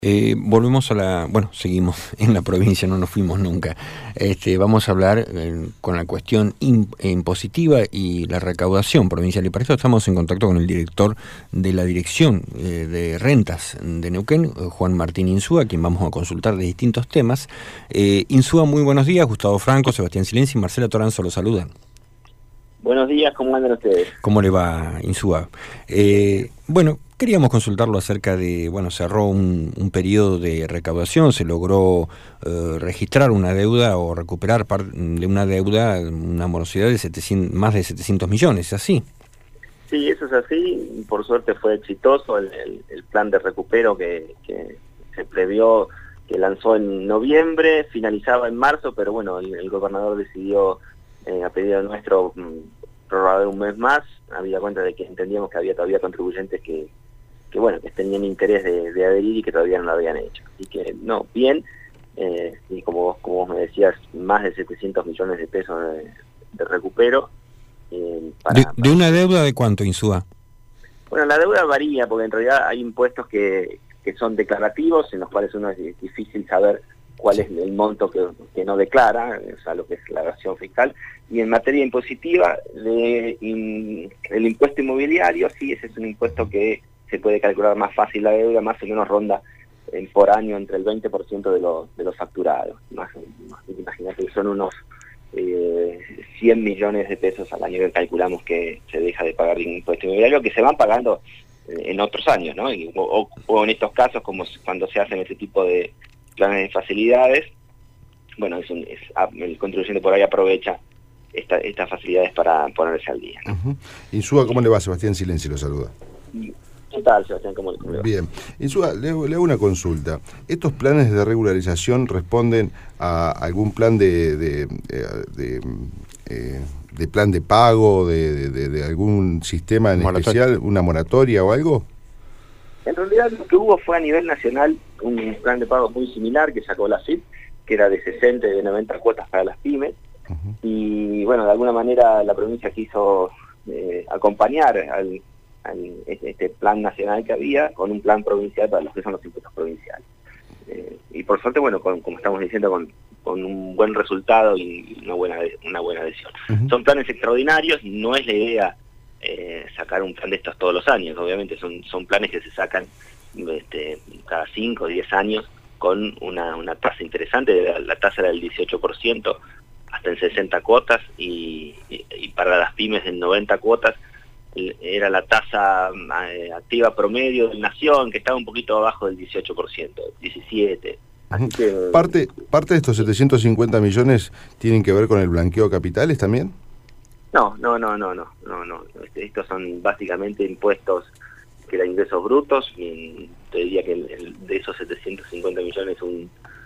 Volvemos bueno, seguimos en la provincia, no nos fuimos nunca. Vamos a hablar con la cuestión impositiva y la recaudación provincial. Y para esto estamos en contacto con el director de la Dirección de Rentas de Neuquén, Juan Martín Insúa, a quien vamos a consultar de distintos temas. Insúa, muy buenos días. Gustavo Franco, Sebastián Silenzi y Marcela Toranzo los saludan. Buenos días, ¿cómo andan ustedes? ¿Cómo le va, Insúa? Bueno, queríamos consultarlo acerca de, cerró un periodo de recaudación, se logró registrar una deuda o recuperar de una deuda, una morosidad de más de 700 millones, ¿es así? Sí, eso es así. Por suerte fue exitoso el plan de recupero que se previó, que lanzó en noviembre, finalizaba en marzo, pero bueno, el gobernador decidió, a pedido nuestro, prorrogar un mes más, habida cuenta de que entendíamos que había todavía contribuyentes que tenían interés de adherir y que todavía no lo habían hecho. Así que, no, bien, y como vos me decías, más de 700 millones de pesos de recupero. ¿De una deuda de cuánto, Insúa? Bueno, la deuda varía, porque en realidad hay impuestos que son declarativos, en los cuales uno es difícil saber cuál es el monto que no declara, o sea, lo que es la evasión fiscal. Y en materia impositiva, el impuesto inmobiliario, sí, ese es un impuesto que se puede calcular más fácil la deuda, más o menos ronda por año entre el 20% de los facturados. Imagínate que son unos 100 millones de pesos al año que calculamos que se deja de pagar de impuesto inmobiliario, que se van pagando en otros años, ¿no? O en estos casos, como cuando se hacen ese tipo de planes de facilidades, bueno, el contribuyente por ahí aprovecha estas facilidades para ponerse al día, ¿no? Insúa, ¿cómo le va? Sebastián Silenzi lo saluda. ¿Qué tal, Sebastián? ¿Cómo le va? Bien. Insúa, le hago una consulta. ¿Estos planes de regularización responden a algún plan de plan de pago, de algún sistema en especial, una moratoria o algo? En realidad lo que hubo fue a nivel nacional un plan de pago muy similar que sacó la FIP, que era de 60 y de 90 cuotas para las pymes. Y bueno, de alguna manera la provincia quiso acompañar este plan nacional que había con un plan provincial para los que son los impuestos provinciales. Y por suerte, bueno, como estamos diciendo, con un buen resultado y una buena adhesión. Son planes extraordinarios, no es la idea sacar un plan de estos todos los años, obviamente son planes que se sacan cada 5 o 10 años con una tasa interesante. La tasa era del 18%, hasta en 60 cuotas, y para las pymes en 90 cuotas era la tasa activa promedio de Nación, que estaba un poquito abajo del 18%, 17%. Así que, ¿Parte de estos 750 millones tienen que ver con el blanqueo de capitales también? No. Estos son básicamente impuestos que eran ingresos brutos, y te diría que de esos 750 millones un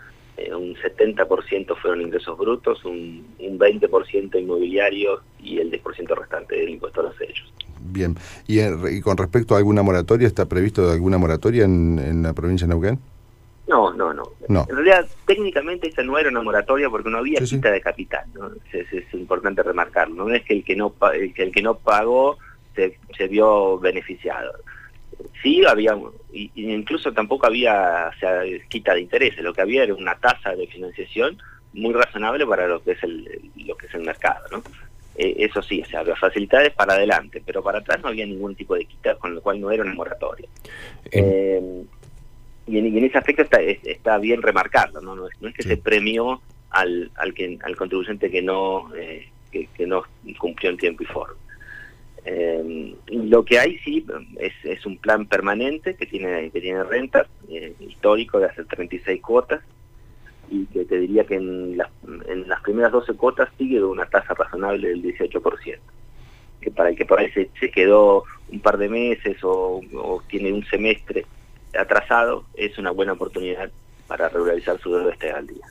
70% fueron ingresos brutos, un 20% inmobiliario y el 10% restante del impuesto a los hechos. Bien. ¿Y con respecto a alguna moratoria, está previsto alguna moratoria en la provincia de Neuquén? No. En realidad, técnicamente esa no era una moratoria porque no había quita de capital, ¿no? Es importante remarcarlo. No es que el que no pagó se vio beneficiado. Sí había, incluso tampoco había quita de intereses. Lo que había era una tasa de financiación muy razonable para lo que es el mercado, ¿no? Eso sí, había facilidades para adelante, pero para atrás no había ningún tipo de quita, con lo cual no era una moratoria. Y en ese aspecto está bien remarcarlo, ¿no? No es que se premió al contribuyente que no cumplió en tiempo y forma. Lo que hay sí es un plan permanente que tiene rentas, histórico, de hacer 36 cuotas, y que te diría que en las primeras 12 cuotas sigue una tasa razonable del 18%. Que para el que por ahí se quedó un par de meses o tiene un semestre atrasado, es una buena oportunidad para regularizar su deuda al día.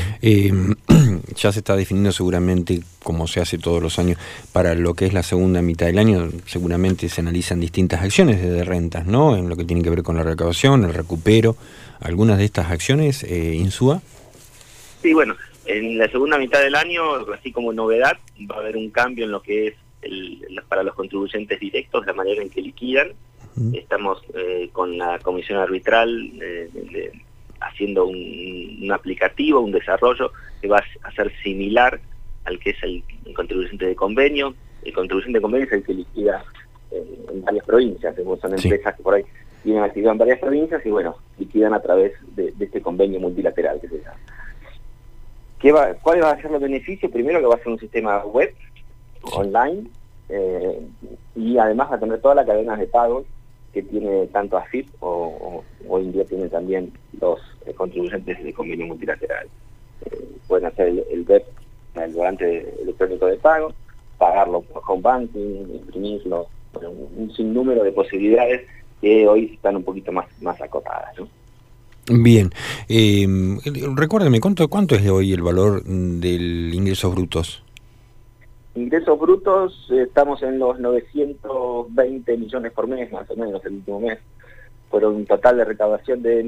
Ya se está definiendo seguramente, como se hace todos los años, para lo que es la segunda mitad del año. Seguramente se analizan distintas acciones de rentas, ¿no? En lo que tiene que ver con la recaudación, el recupero. ¿Algunas de estas acciones, Insúa? Sí, bueno, en la segunda mitad del año, así como novedad, va a haber un cambio en lo que es para los contribuyentes directos, la manera en que liquidan. Estamos con la comisión arbitral haciendo un aplicativo, un desarrollo que va a ser similar al que es el contribuyente de convenio. El contribuyente de convenio es el que liquida en varias provincias, son empresas que por ahí tienen actividad en varias provincias y bueno, liquidan a través de este convenio multilateral que se llama. ¿Cuál va a ser los beneficios? Primero que va a ser un sistema web, online, y además va a tener todas las cadenas de pagos que tiene tanto AFIP o hoy en día tienen también los contribuyentes de convenio multilateral. Pueden hacer el web, el volante electrónico de pago, pagarlo por home banking, imprimirlo, bueno, un sinnúmero de posibilidades que hoy están un poquito más acotadas, ¿no? Bien, recuérdame, ¿cuánto es hoy el valor del ingresos brutos? Ingresos brutos, estamos en los 920 millones por mes, más o menos, el último mes. Fueron un total de recaudación de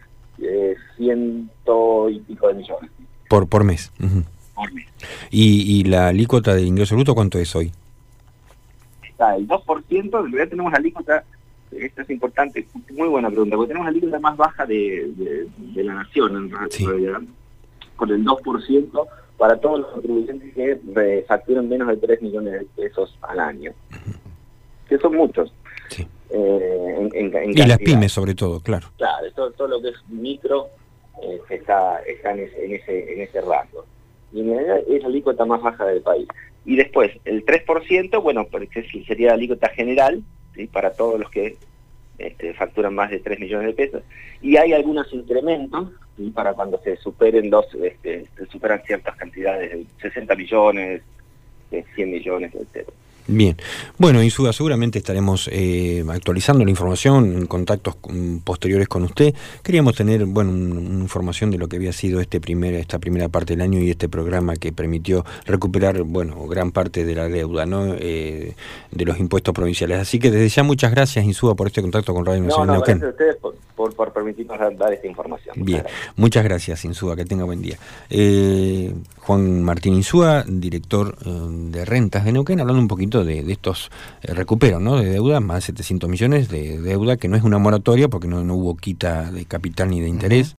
1.100 y pico de millones. Por mes. Por mes. ¿Y la alícuota de ingreso bruto cuánto es hoy? Está el 2%, en realidad tenemos la alícuota, esto es importante, muy buena pregunta, porque tenemos la alícuota más baja de la nación, en realidad, con el 2%, para todos los contribuyentes que facturan menos de 3 millones de pesos al año, que son muchos. Sí. En y las pymes sobre todo, claro. Claro, todo lo que es micro está en ese rango. Y en realidad es la alícuota más baja del país. Y después, el 3%, bueno, porque sería la alícuota general, ¿sí?, para todos los que facturan más de 3 millones de pesos. Y hay algunos incrementos, ¿sí?, para cuando se superen superan ciertas cantidades, de 60 millones, 100 millones, etc. Bien. Bueno, Insúa, seguramente estaremos actualizando la información en contactos posteriores con usted. Queríamos tener, bueno, una información de lo que había sido esta primera parte del año y este programa que permitió recuperar, bueno, gran parte de la deuda, ¿no?, de los impuestos provinciales. Así que desde ya muchas gracias, Insúa, por este contacto con Radio Nacional de Neuquén. Gracias a ustedes por permitirnos dar esta información. Bien, muchas gracias, Insúa, que tenga buen día. Juan Martín Insúa, director de rentas de Neuquén, hablando un poquito de estos recuperos, ¿no?, de deuda, más de 700 millones de deuda, que no es una moratoria porque no hubo quita de capital ni de interés.